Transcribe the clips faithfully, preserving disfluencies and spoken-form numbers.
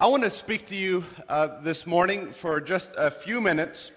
I want to speak to you uh, this morning for just a few minutes,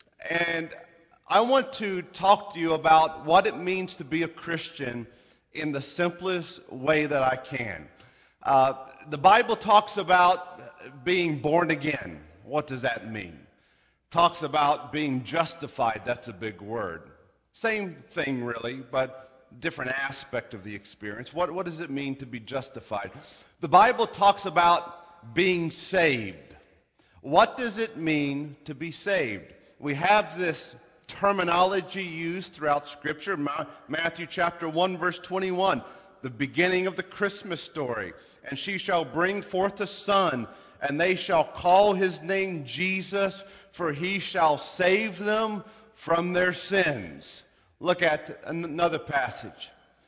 and I want to talk to you about what it means to be a Christian in the simplest way that I can. Uh, the Bible talks about being born again. What does that mean? Talks about being justified. That's a big word. Same thing really, but different aspect of the experience. What, what does it mean to be justified? The Bible talks about being saved. What does it mean to be saved? We have this terminology used throughout Scripture. Ma- Matthew chapter one, verse twenty-one, the beginning of the Christmas story. And she shall bring forth a son, and they shall call his name Jesus, for he shall save them from their sins. Look at another passage.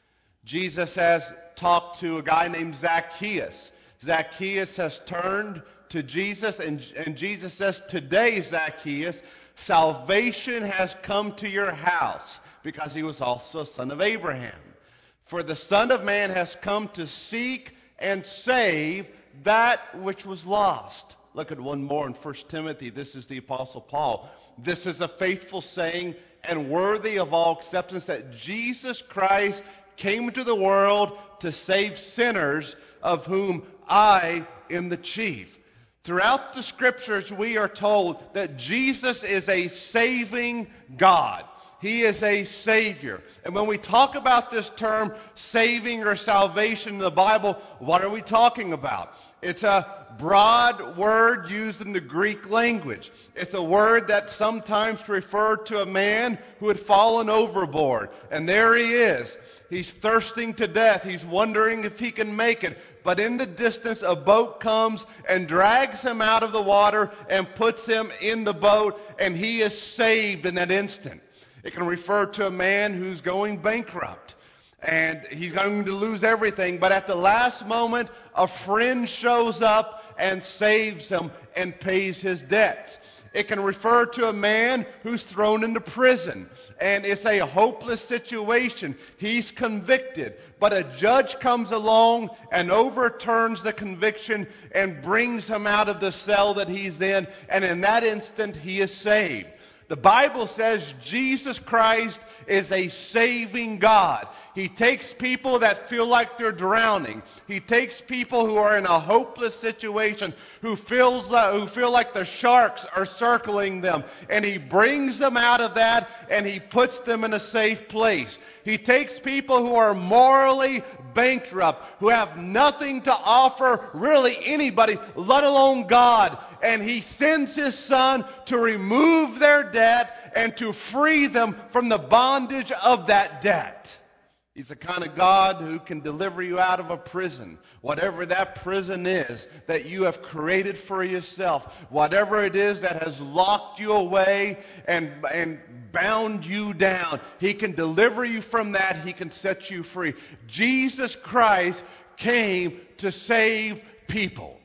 Jesus has talked to a guy named Zacchaeus. Zacchaeus has turned to Jesus, and, and Jesus says, "Today, Zacchaeus, salvation has come to your house," because he was also a son of Abraham. "For the Son of Man has come to seek and save that which was lost." Look at one more in First Timothy. This is the Apostle Paul. "This is a faithful saying and worthy of all acceptance, that Jesus Christ came into the world to save sinners, of whom I am the chief." Throughout the Scriptures, we are told that Jesus is a saving God. He is a Savior. And when we talk about this term, saving or salvation in the Bible, what are we talking about? It's a broad word used in the Greek language. It's a word that sometimes referred to a man who had fallen overboard. And there he is. He's thirsting to death. He's wondering if he can make it. But in the distance, a boat comes and drags him out of the water and puts him in the boat, and he is saved in that instant. It can refer to a man who's going bankrupt, and he's going to lose everything. But at the last moment, a friend shows up and saves him and pays his debts. It can refer to a man who's thrown into prison, and it's a hopeless situation. He's convicted, but a judge comes along and overturns the conviction and brings him out of the cell that he's in, and in that instant he is saved. The Bible says Jesus Christ is a saving God. He takes people that feel like they're drowning. He takes people who are in a hopeless situation, who feels uh, who feel like the sharks are circling them, and He brings them out of that, and He puts them in a safe place. He takes people who are morally bankrupt, who have nothing to offer really anybody, let alone God, and He sends His Son to remove their debt and to free them from the bondage of that debt. He's the kind of God who can deliver you out of a prison, whatever that prison is that you have created for yourself, whatever it is that has locked you away and, and bound you down. He can deliver you from that. He can set you free. Jesus Christ came to save people.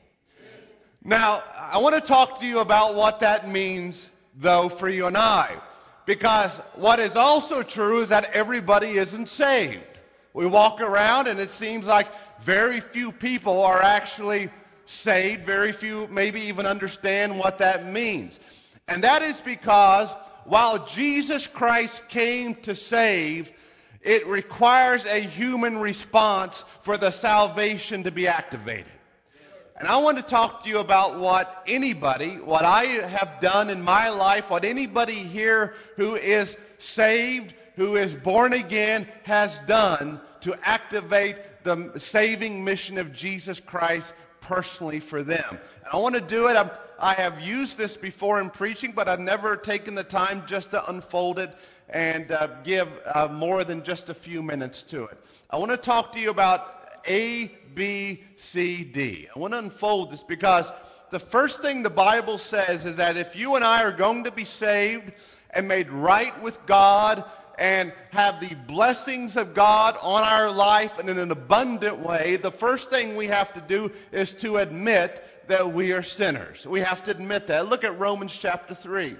Now, I want to talk to you about what that means, though, for you and I. Because what is also true is that everybody isn't saved. We walk around and it seems like very few people are actually saved. Very few maybe even understand what that means. And that is because while Jesus Christ came to save, it requires a human response for the salvation to be activated. And I want to talk to you about what anybody, what I have done in my life, what anybody here who is saved, who is born again, has done to activate the saving mission of Jesus Christ personally for them. And I want to do it. I'm, I have used this before in preaching, but I've never taken the time just to unfold it and uh, give uh, more than just a few minutes to it. I want to talk to you about A, B, C, D. I want to unfold this because the first thing the Bible says is that if you and I are going to be saved and made right with God and have the blessings of God on our life and in an abundant way, the first thing we have to do is to admit that we are sinners. We have to admit that. Look at Romans chapter three.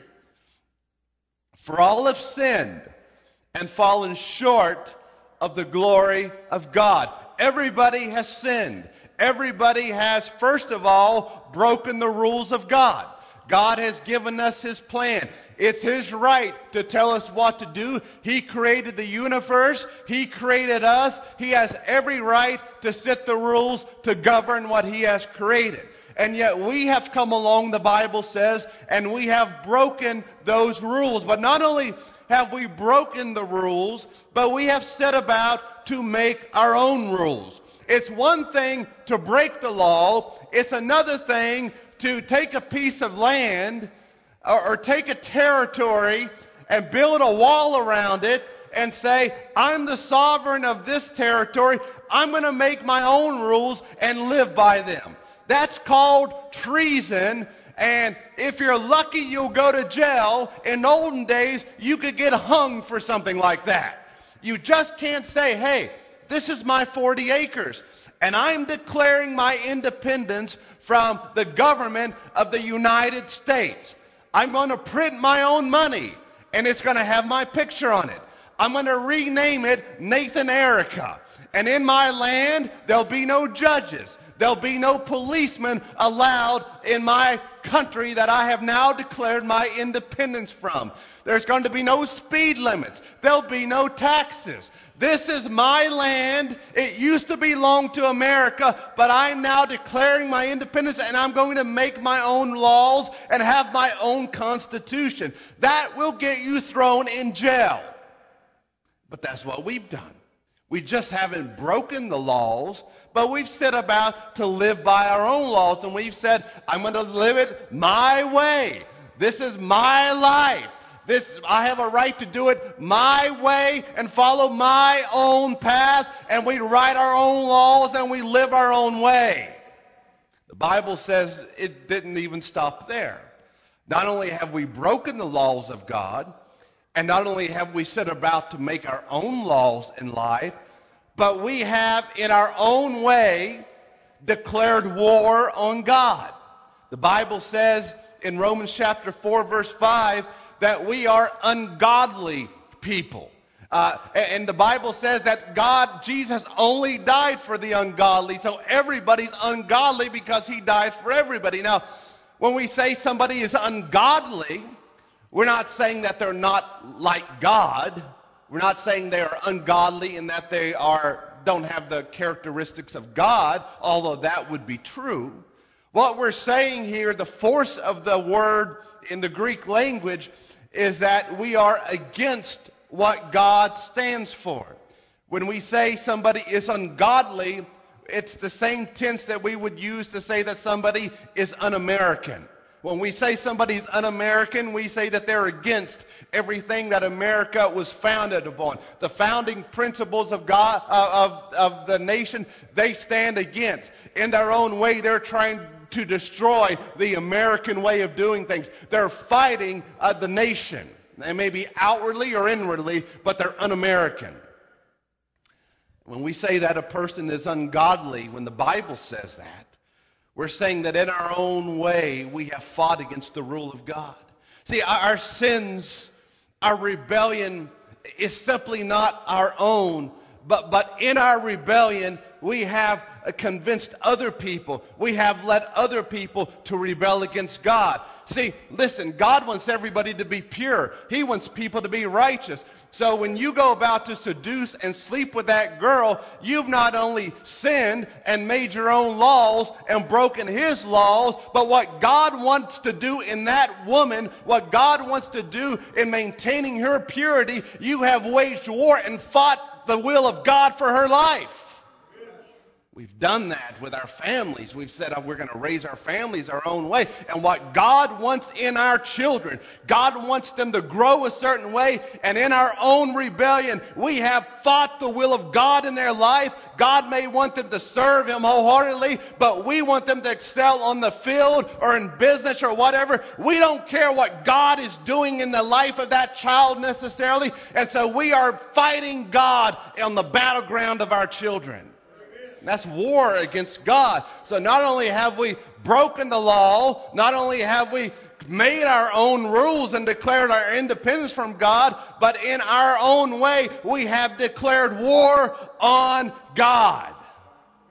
For all have sinned and fallen short of the glory of God. Everybody has sinned. everybody has, first of all, broken the rules of God. God has given us His plan. It's His right to tell us what to do. He created the universe. He created us. He has every right to set the rules to govern what He has created. And yet we have come along, the Bible says, and we have broken those rules. But not only have we broken the rules, but we have set about to make our own rules. It's one thing to break the law. It's another thing to take a piece of land or, or take a territory and build a wall around it and say, I'm the sovereign of this territory. I'm going to make my own rules and live by them. That's called treason. And if you're lucky, you'll go to jail. In olden days, you could get hung for something like that. You just can't say, hey, this is my forty acres. And I'm declaring my independence from the government of the United States. I'm going to print my own money, and it's going to have my picture on it. I'm going to rename it Nathan Erica. And in my land, there'll be no judges. There'll be no policemen allowed in my country that I have now declared my independence from. There's going to be no speed limits. There'll be no taxes. This is my land. It used to belong to America, but I'm now declaring my independence, and I'm going to make my own laws and have my own constitution. That will get you thrown in jail. But that's what we've done. We just haven't broken the laws, but we've set about to live by our own laws, and we've said, I'm going to live it my way. This is my life. This, I have a right to do it my way and follow my own path, and we write our own laws and we live our own way. The Bible says it didn't even stop there. Not only have we broken the laws of God, and not only have we set about to make our own laws in life, but we have in our own way declared war on God. The Bible says in Romans chapter four verse five that we are ungodly people. Uh, and the Bible says that God, Jesus only died for the ungodly. So everybody's ungodly because He died for everybody. Now, when we say somebody is ungodly, we're not saying that they're not like God. We're not saying they are ungodly and that they are don't have the characteristics of God, although that would be true. What we're saying here, the force of the word in the Greek language, is that we are against what God stands for. When we say somebody is ungodly, it's the same tense that we would use to say that somebody is un-American. When we say somebody's un-American, we say that they're against everything that America was founded upon. The founding principles of God, uh, of, of the nation, they stand against. In their own way, they're trying to destroy the American way of doing things. They're fighting uh, the nation. They may be outwardly or inwardly, but they're un-American. When we say that a person is ungodly, when the Bible says that, we're saying that in our own way, we have fought against the rule of God. See, our sins, our rebellion is simply not our own, but, but in our rebellion, we have convinced other people. We have led other people to rebel against God. See, listen, God wants everybody to be pure. He wants people to be righteous. So when you go about to seduce and sleep with that girl, you've not only sinned and made your own laws and broken His laws, but what God wants to do in that woman, what God wants to do in maintaining her purity, you have waged war and fought the will of God for her life. We've done that with our families. We've said oh, we're going to raise our families our own way. And what God wants in our children, God wants them to grow a certain way. And in our own rebellion, we have fought the will of God in their life. God may want them to serve Him wholeheartedly, but we want them to excel on the field or in business or whatever. We don't care what God is doing in the life of that child necessarily. And so we are fighting God on the battleground of our children. That's war against God. So not only have we broken the law, not only have we made our own rules and declared our independence from God, but in our own way, we have declared war on God.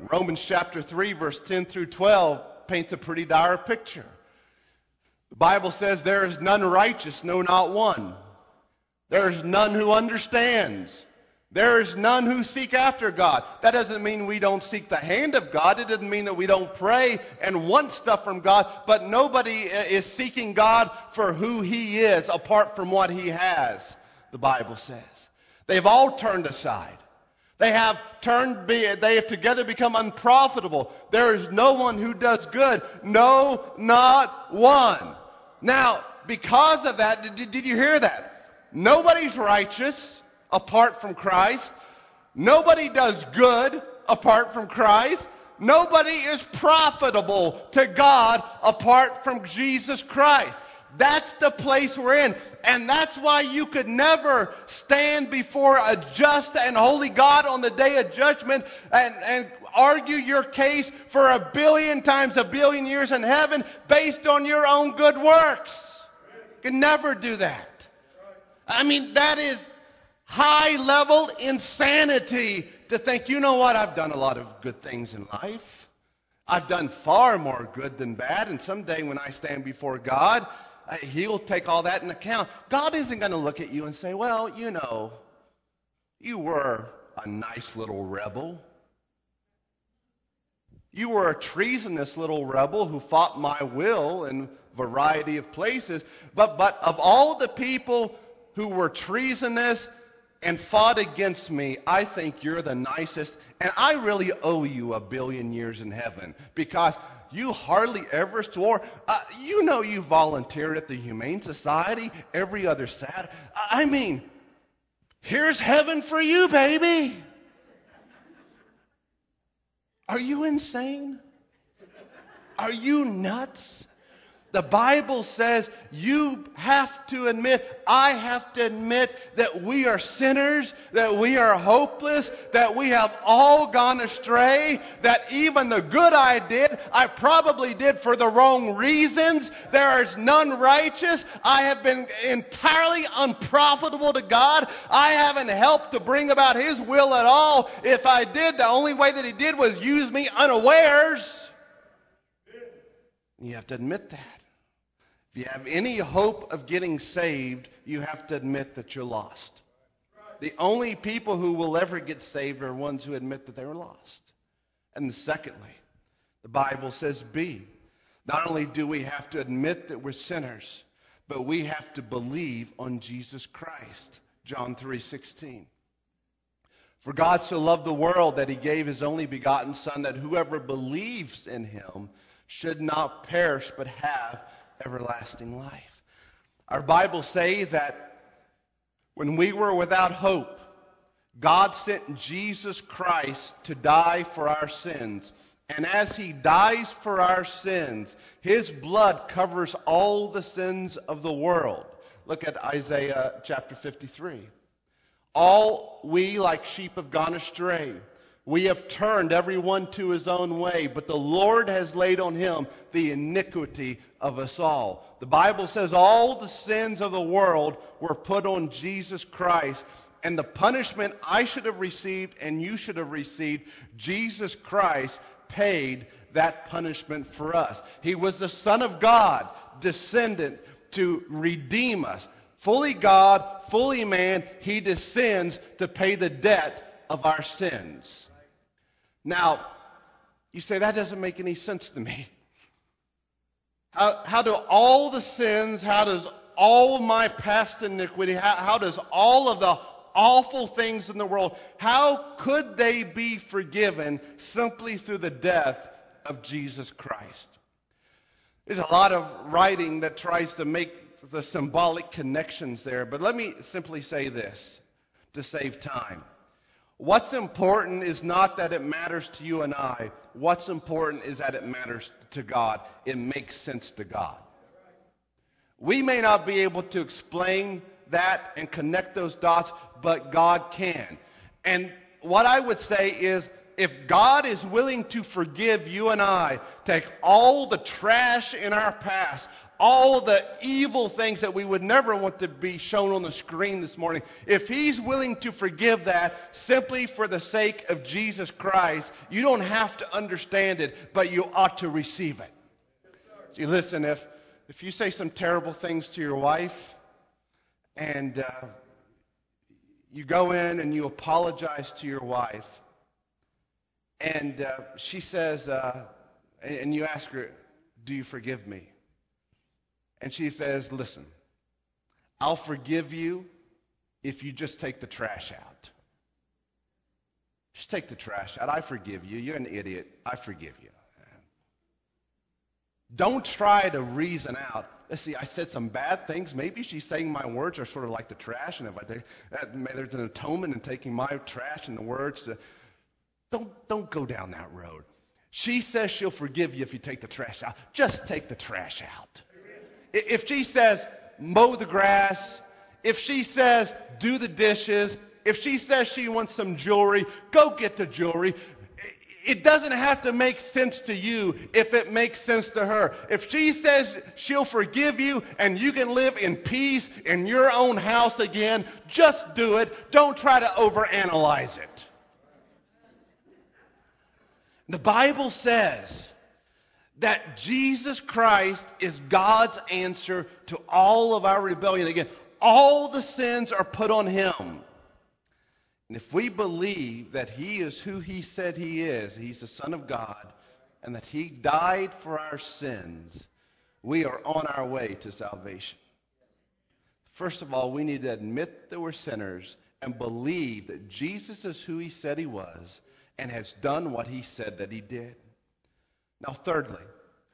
Romans chapter three, verse ten through twelve paints a pretty dire picture. The Bible says, there is none righteous, no, not one. There is none who understands. There is none who seek after God. That doesn't mean we don't seek the hand of God. It doesn't mean that we don't pray and want stuff from God. But nobody is seeking God for who He is apart from what He has, the Bible says. They've all turned aside. They have turned, they have together become unprofitable. There is no one who does good. No, not one. Now, because of that, did, did you hear that? Nobody's righteous apart from Christ. Nobody does good apart from Christ. Nobody is profitable to God apart from Jesus Christ. That's the place we're in. And that's why you could never stand before a just and holy God on the day of judgment and, and argue your case for a billion times a billion years in heaven based on your own good works. You can never do that. I mean, that is high-level insanity to think, you know what, I've done a lot of good things in life. I've done far more good than bad, and someday when I stand before God, uh, He'll take all that into account. God isn't going to look at you and say, well, you know, you were a nice little rebel. You were a treasonous little rebel who fought my will in a variety of places, but, but of all the people who were treasonous and fought against me, I think you're the nicest, and I really owe you a billion years in heaven because you hardly ever swore. Uh, you know you volunteered at the Humane Society every other Saturday. I mean, here's heaven for you, baby. Are you insane? Are you nuts? The Bible says you have to admit, I have to admit that we are sinners, that we are hopeless, that we have all gone astray, that even the good I did, I probably did for the wrong reasons. There is none righteous. I have been entirely unprofitable to God. I haven't helped to bring about His will at all. If I did, the only way that He did was use me unawares. You have to admit that. If you have any hope of getting saved, you have to admit that you're lost. The only people who will ever get saved are ones who admit that they were lost. And secondly, the Bible says B. Not only do we have to admit that we're sinners, but we have to believe on Jesus Christ. John three sixteen. For God so loved the world that He gave His only begotten Son, that whoever believes in Him should not perish but have everlasting life. Our Bibles say that when we were without hope, God sent Jesus Christ to die for our sins. And as He dies for our sins, His blood covers all the sins of the world. Look at Isaiah chapter fifty-three. All we like sheep have gone astray. We have turned everyone to his own way, but the Lord has laid on Him the iniquity of us all. The Bible says all the sins of the world were put on Jesus Christ, and the punishment I should have received and you should have received, Jesus Christ paid that punishment for us. He was the Son of God, descendant to redeem us. Fully God, fully man, He descends to pay the debt of our sins. Now, you say, that doesn't make any sense to me. How, how do all the sins, how does all my past iniquity, how, how does all of the awful things in the world, how could they be forgiven simply through the death of Jesus Christ? There's a lot of writing that tries to make the symbolic connections there, but let me simply say this to save time. What's important is not that it matters to you and I. What's important is that it matters to God. It makes sense to God. We may not be able to explain that and connect those dots, but God can. And what I would say is, if God is willing to forgive you and I, take all the trash in our past, all the evil things that we would never want to be shown on the screen this morning, if He's willing to forgive that simply for the sake of Jesus Christ, you don't have to understand it, but you ought to receive it. See, listen, if, if you say some terrible things to your wife, and uh, you go in and you apologize to your wife, and uh, she says, uh, and you ask her, do you forgive me? And she says, listen, I'll forgive you if you just take the trash out. Just take the trash out. I forgive you. You're an idiot. I forgive you. Don't try to reason out. Let's see, I said some bad things. Maybe she's saying my words are sort of like the trash, and if I take that, maybe there's an atonement in taking my trash and the words to. Don't, don't go down that road. She says she'll forgive you if you take the trash out. Just take the trash out. If she says, mow the grass, if she says, do the dishes, if she says she wants some jewelry, go get the jewelry. It doesn't have to make sense to you if it makes sense to her. If she says she'll forgive you and you can live in peace in your own house again, just do it. Don't try to overanalyze it. The Bible says that Jesus Christ is God's answer to all of our rebellion. Again, all the sins are put on Him. And if we believe that He is who He said He is, He's the Son of God, and that He died for our sins, we are on our way to salvation. First of all, we need to admit that we're sinners and believe that Jesus is who He said He was and has done what He said that He did. Now, thirdly,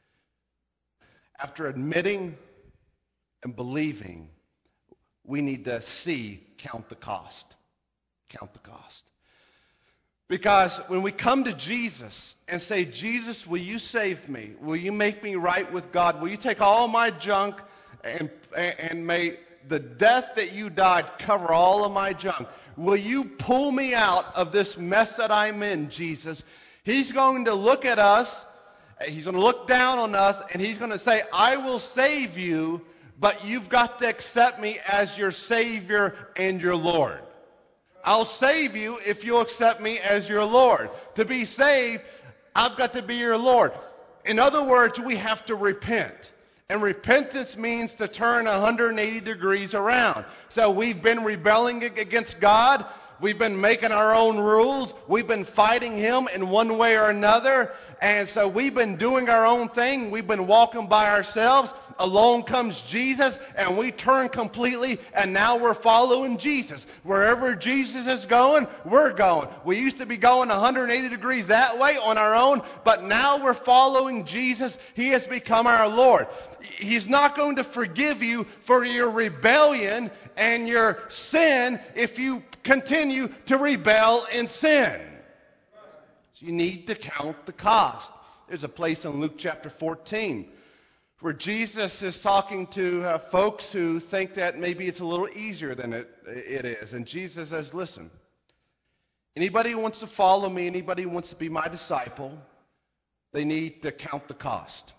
after admitting and believing, we need to see, count the cost. Count the cost. Because when we come to Jesus and say, Jesus, will you save me? Will you make me right with God? Will you take all my junk and, and may the death that you died cover all of my junk? Will you pull me out of this mess that I'm in, Jesus? He's going to look at us, He's going to look down on us, and He's going to say, I will save you, but you've got to accept me as your Savior and your Lord. I'll save you if you'll accept me as your Lord. To be saved, I've got to be your Lord. In other words, we have to repent. And repentance means to turn one hundred eighty degrees around. So we've been rebelling against God. We've been making our own rules. We've been fighting Him in one way or another. And so we've been doing our own thing. We've been walking by ourselves. Along comes Jesus, and we turn completely, and now we're following Jesus. Wherever Jesus is going, we're going. We used to be going one hundred eighty degrees that way on our own, but now we're following Jesus. He has become our Lord. He's not going to forgive you for your rebellion and your sin if you continue to rebel in sin. So you need to count the cost. There's a place in Luke chapter fourteen where Jesus is talking to uh, folks who think that maybe it's a little easier than it, it is. And Jesus says, listen, anybody who wants to follow me, anybody who wants to be my disciple, they need to count the cost.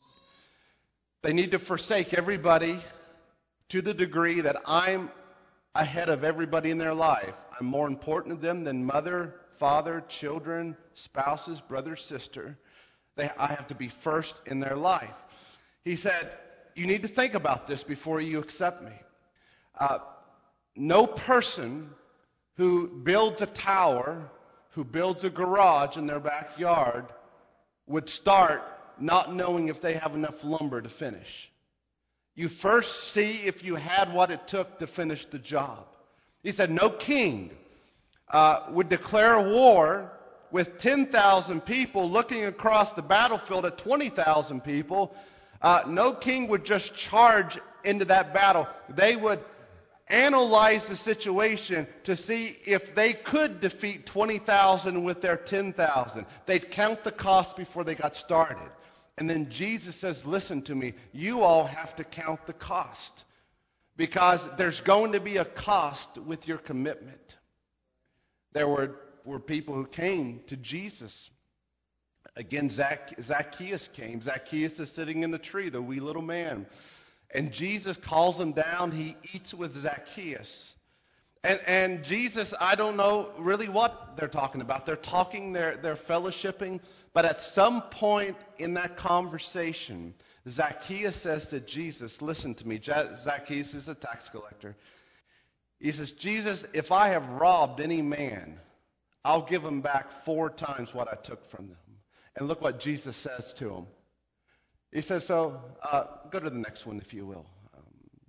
They need to forsake everybody to the degree that I'm ahead of everybody in their life. I'm more important to them than mother, father, children, spouses, brother, sister. They, I have to be first in their life. He said, you need to think about this before you accept me. Uh, no person who builds a tower, who builds a garage in their backyard, would start not knowing if they have enough lumber to finish. You first see if you had what it took to finish the job. He said, no king uh, would declare war with ten thousand people looking across the battlefield at twenty thousand people. Uh, no king would just charge into that battle. They would analyze the situation to see if they could defeat twenty thousand with their ten thousand. They'd count the cost before they got started. And then Jesus says, listen to me, you all have to count the cost, because there's going to be a cost with your commitment. There were were people who came to Jesus. Again, Zac- Zacchaeus came. Zacchaeus is sitting in the tree, the wee little man. And Jesus calls him down. He eats with Zacchaeus. And, and Jesus, I don't know really what they're talking about. They're talking, they're, they're fellowshipping. But at some point in that conversation, Zacchaeus says to Jesus, listen to me. Zacchaeus is a tax collector. He says, Jesus, if I have robbed any man, I'll give him back four times what I took from them. And look what Jesus says to him. He says, so uh, go to the next one, if you will. Um,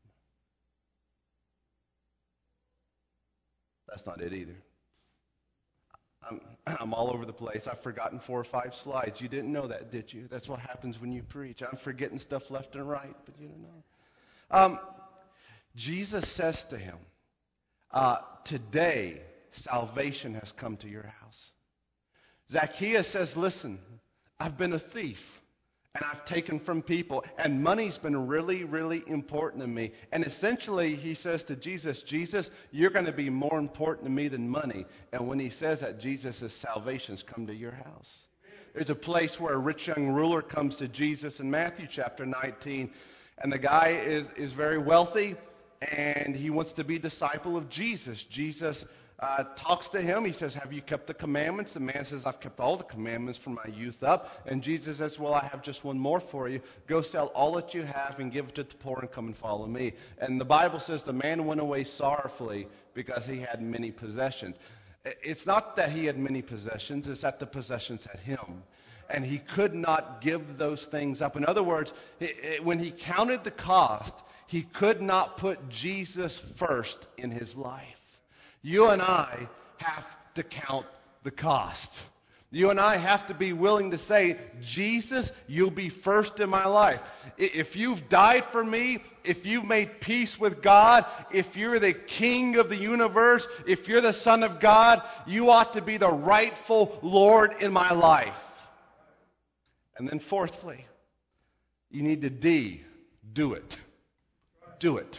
that's not it either. I'm, I'm all over the place. I've forgotten four or five slides. You didn't know that, did you? That's what happens when you preach. I'm forgetting stuff left and right, but you don't know. Um, Jesus says to him, uh, today salvation has come to your house. Zacchaeus says, listen, I've been a thief, and I've taken from people, and money's been really, really important to me. And essentially, he says to Jesus, Jesus, you're going to be more important to me than money. And when he says that, Jesus says, salvation's come to your house. There's a place where a rich young ruler comes to Jesus in Matthew chapter nineteen, and the guy is, is very wealthy, and he wants to be a disciple of Jesus. Jesus Uh, talks to him. He says, have you kept the commandments? The man says, I've kept all the commandments from my youth up. And Jesus says, well, I have just one more for you. Go sell all that you have and give it to the poor and come and follow me. And the Bible says the man went away sorrowfully because he had many possessions. It's not that he had many possessions. It's that the possessions had him. And he could not give those things up. In other words, it, it, when he counted the cost, he could not put Jesus first in his life. You and I have to count the cost. You and I have to be willing to say, Jesus, you'll be first in my life. If you've died for me, if you've made peace with God, if you're the King of the universe, if you're the Son of God, you ought to be the rightful Lord in my life. And then fourthly, you need to D, do it. Do it.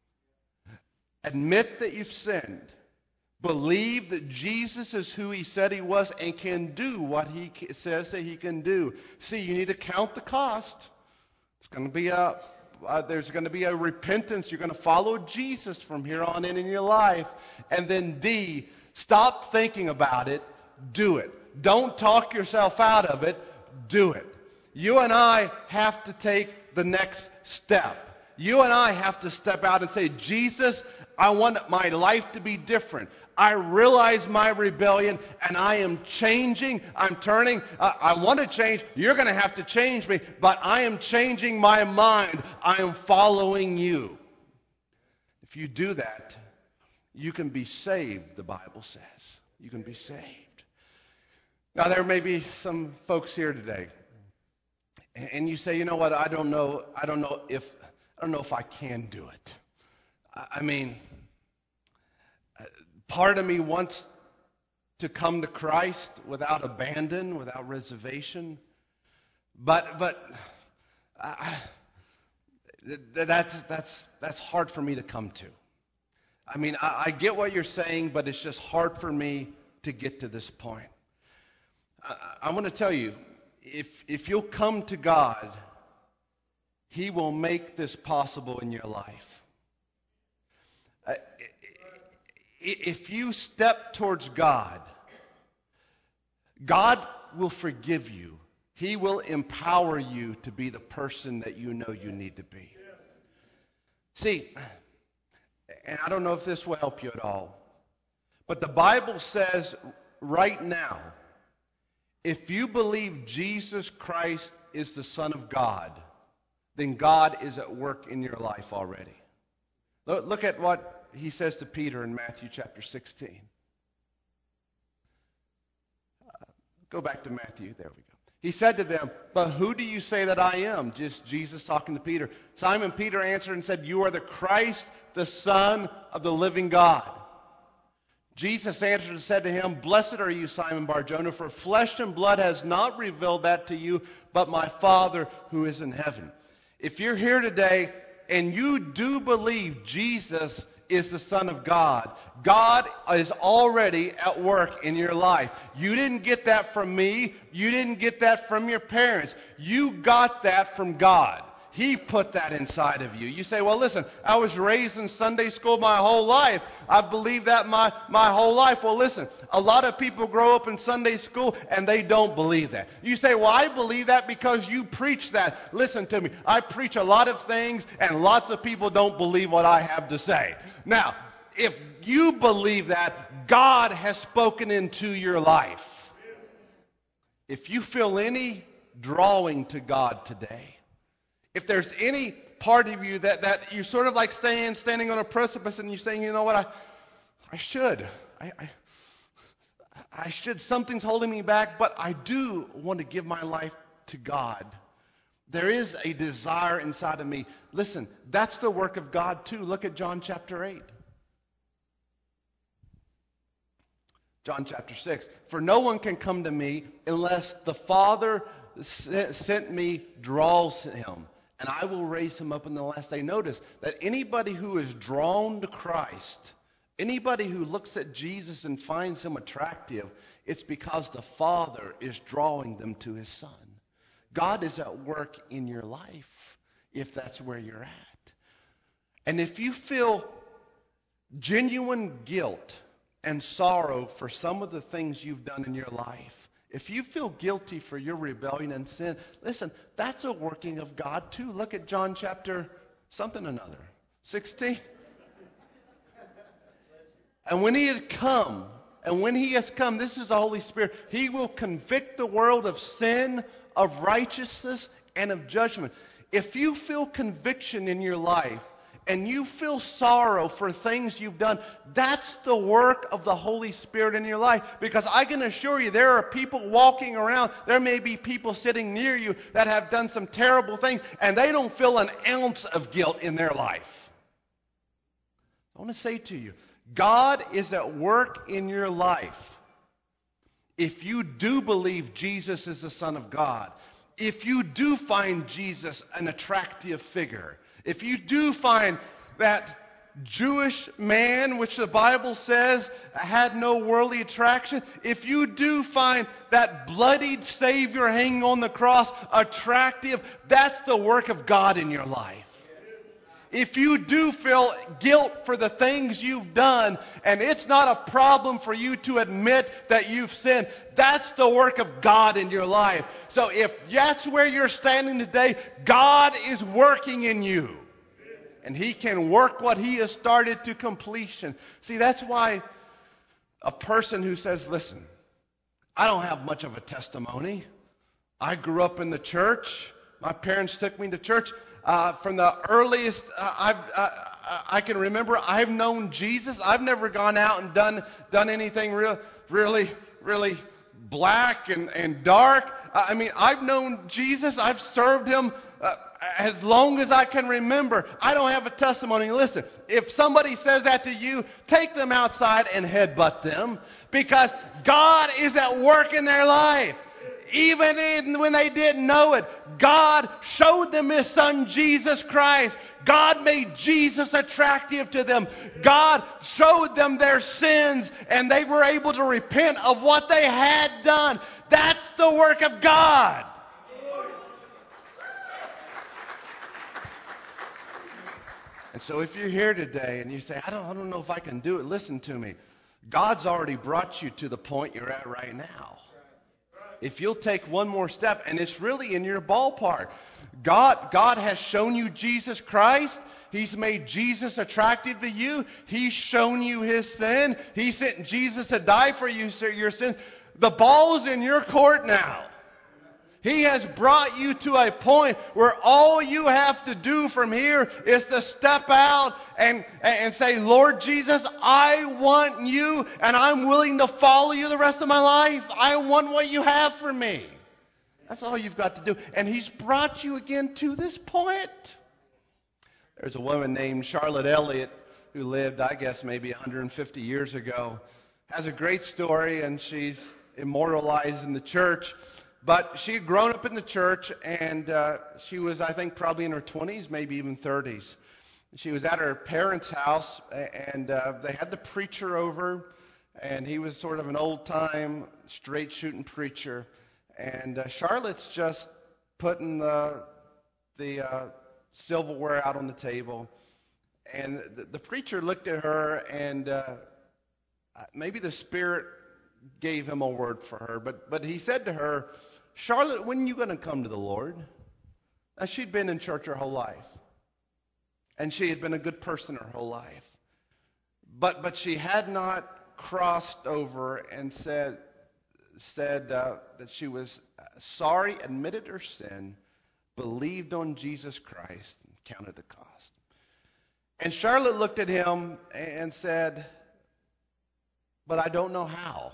Admit that you've sinned. Believe that Jesus is who he said he was and can do what he says that he can do. See, you need to count the cost. It's going to be a, uh, there's going to be a repentance. You're going to follow Jesus from here on in in your life. And then D, stop thinking about it. Do it. Don't talk yourself out of it. Do it. You and I have to take the next step. You and I have to step out and say, Jesus, I want my life to be different. I realize my rebellion, and I am changing. I'm turning. Uh, I want to change. You're going to have to change me, but I am changing my mind. I am following you. If you do that, you can be saved, the Bible says. You can be saved. Now, there may be some folks here today, and you say, you know what, I don't know, I don't know if, I don't know if I can do it. I mean, part of me wants to come to Christ without abandon, without reservation. But but I, that's that's that's hard for me to come to. I mean, I, I get what you're saying, but it's just hard for me to get to this point. I, I want to tell you, if if you'll come to God, He will make this possible in your life. Uh, If you step towards God, God will forgive you. He will empower you to be the person that you know you need to be. See, and I don't know if this will help you at all, but the Bible says right now, if you believe Jesus Christ is the Son of God, then God is at work in your life already. Look at what He says to Peter in Matthew chapter sixteen. Uh, go back to Matthew. There we go. He said to them, but who do you say that I am? Just Jesus talking to Peter. Simon Peter answered and said, you are the Christ, the Son of the living God. Jesus answered and said to him, blessed are you, Simon Bar-Jonah, for flesh and blood has not revealed that to you, but my Father who is in heaven. If you're here today and you do believe Jesus is the Son of God. God is already at work in your life. You didn't get that from me. You didn't get that from your parents. You got that from God. He put that inside of you. You say, well, listen, I was raised in Sunday school my whole life. I believe that my, my whole life. Well, listen, a lot of people grow up in Sunday school and they don't believe that. You say, well, I believe that because you preach that. Listen to me. I preach a lot of things and lots of people don't believe what I have to say. Now, if you believe that, God has spoken into your life. If you feel any drawing to God today, if there's any part of you that, that you sort of like stand, standing on a precipice and you're saying, you know what, I, I should. I, I, I should. Something's holding me back, but I do want to give my life to God. There is a desire inside of me. Listen, that's the work of God too. Look at John chapter eight. John chapter six. For no one can come to me unless the Father sent me draws him. And I will raise him up in the last day. Notice that anybody who is drawn to Christ, anybody who looks at Jesus and finds him attractive, it's because the Father is drawing them to his Son. God is at work in your life if that's where you're at. And if you feel genuine guilt and sorrow for some of the things you've done in your life, if you feel guilty for your rebellion and sin, listen, that's a working of God too. Look at John chapter something another, sixteen. And when he had come, and when he has come, this is the Holy Spirit, he will convict the world of sin, of righteousness, and of judgment. If you feel conviction in your life, and you feel sorrow for things you've done, that's the work of the Holy Spirit in your life. Because I can assure you, there are people walking around, there may be people sitting near you that have done some terrible things, and they don't feel an ounce of guilt in their life. I want to say to you, God is at work in your life. If you do believe Jesus is the Son of God, if you do find Jesus an attractive figure, if you do find that Jewish man, which the Bible says had no worldly attraction, if you do find that bloodied Savior hanging on the cross attractive, that's the work of God in your life. If you do feel guilt for the things you've done, and it's not a problem for you to admit that you've sinned, that's the work of God in your life. So if that's where you're standing today, God is working in you. And He can work what He has started to completion. See, that's why a person who says, listen, I don't have much of a testimony. I grew up in the church. My parents took me to church. Uh, from the earliest uh, I've, uh, I can remember, I've known Jesus. I've never gone out and done done anything real, really, really black and, and dark. Uh, I mean, I've known Jesus. I've served Him uh, as long as I can remember. I don't have a testimony. Listen, if somebody says that to you, take them outside and headbutt them, because God is at work in their life. Even in, when they didn't know it, God showed them His Son, Jesus Christ. God made Jesus attractive to them. God showed them their sins, and they were able to repent of what they had done. That's the work of God. And so if you're here today and you say, I don't, I don't know if I can do it, listen to me. God's already brought you to the point you're at right now. If you'll take one more step, and it's really in your ballpark. God, God has shown you Jesus Christ. He's made Jesus attractive to you. He's shown you His sin. He sent Jesus to die for you, sir, your sins. The ball's in your court now. He has brought you to a point where all you have to do from here is to step out and, and say, Lord Jesus, I want you, and I'm willing to follow you the rest of my life. I want what you have for me. That's all you've got to do. And He's brought you again to this point. There's a woman named Charlotte Elliott who lived, I guess, maybe one hundred fifty years ago. Has a great story, and she's immortalized in the church. But she had grown up in the church, and uh, she was, I think, probably in her twenties, maybe even thirties. She was at her parents' house, and uh, they had the preacher over, and he was sort of an old-time, straight-shooting preacher. And uh, Charlotte's just putting the the uh, silverware out on the table, and the, the preacher looked at her, and uh, maybe the Spirit gave him a word for her, but but he said to her, "Charlotte, when are you going to come to the Lord?" Now, she'd been in church her whole life, and she had been a good person her whole life, but but she had not crossed over and said said uh, that she was sorry, admitted her sin, believed on Jesus Christ, and counted the cost. And Charlotte looked at him and said, "But I don't know how."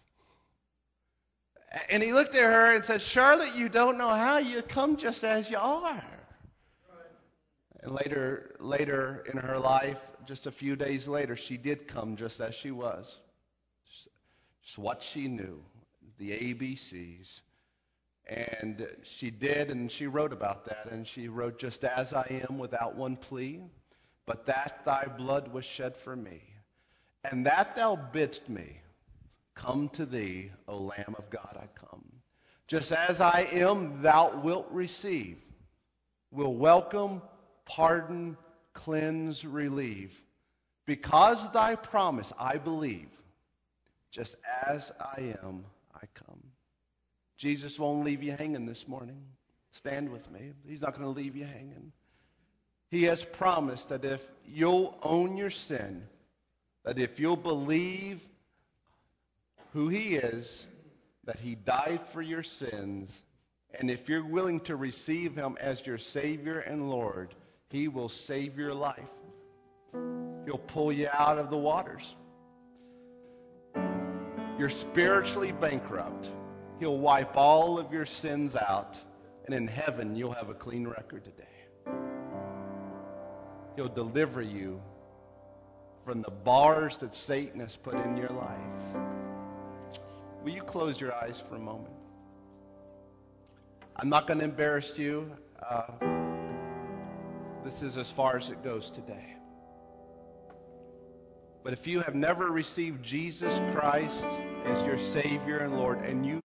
And he looked at her and said, "Charlotte, you don't know how. You come just as you are." And later, later in her life, just a few days later, she did come just as she was. Just what she knew, the A B Cs. And she did, and she wrote about that. And she wrote, "Just as I am, without one plea, but that thy blood was shed for me, and that thou bidst me come to thee, O Lamb of God, I come. Just as I am, thou wilt receive, will welcome, pardon, cleanse, relieve. Because thy promise I believe, just as I am, I come." Jesus won't leave you hanging this morning. Stand with me. He's not going to leave you hanging. He has promised that if you'll own your sin, that if you'll believe who he is, that he died for your sins, and if you're willing to receive him as your Savior and Lord, he will save your life. He'll pull you out of the waters. You're spiritually bankrupt. He'll wipe all of your sins out, and in heaven you'll have a clean record today. He'll deliver you from the bars that Satan has put in your life. Will you close your eyes for a moment? I'm not going to embarrass you. Uh, this is as far as it goes today. But if you have never received Jesus Christ as your Savior and Lord, and you